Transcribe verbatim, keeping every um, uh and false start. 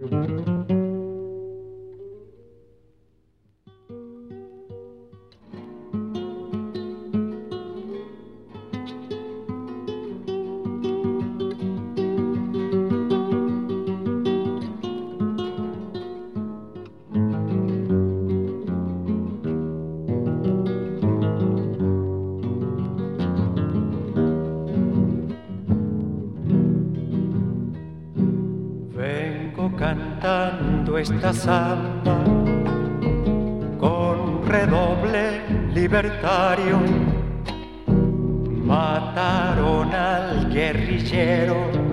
Cantando esta samba con redoble libertario, mataron al guerrillero